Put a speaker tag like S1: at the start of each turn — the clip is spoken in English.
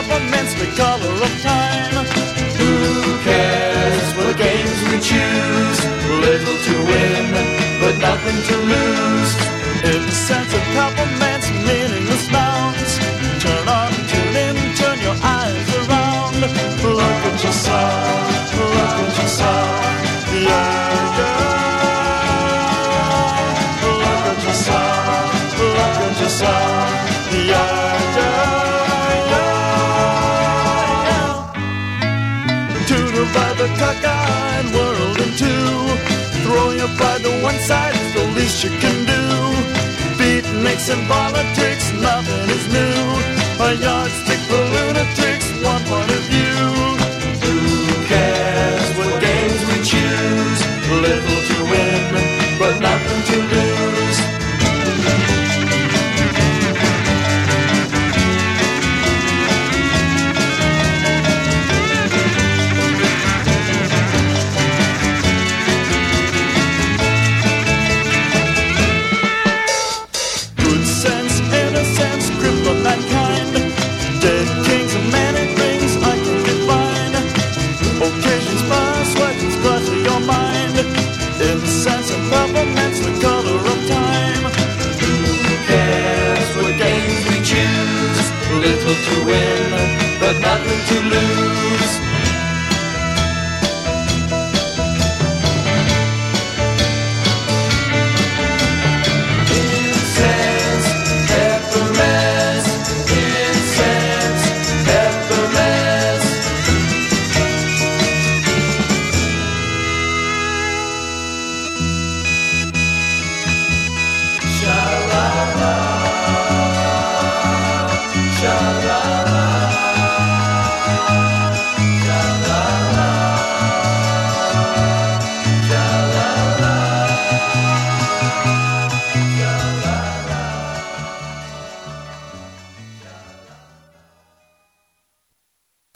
S1: peppermints, the color of time. Who cares what games we choose? Little to win, but nothing to lose. In the sense of peppermints, meaningless nouns. Turn on, tune in, turn your eyes around. Look at yourself, look at yourself. Yeah, yeah. Look at yourself, look at yourself. Yeah, yeah. To divide the cockeyed world in two. Throw your pride to one side, it's the least you can do. Beatniks and politics, nothing is new. A yardstick for lunatics, one point of view. Who cares what games we choose? Little to win, but nothing to lose. Little to win, but nothing to lose. Incense, peppermints, incense, peppermints. Sha-la-la.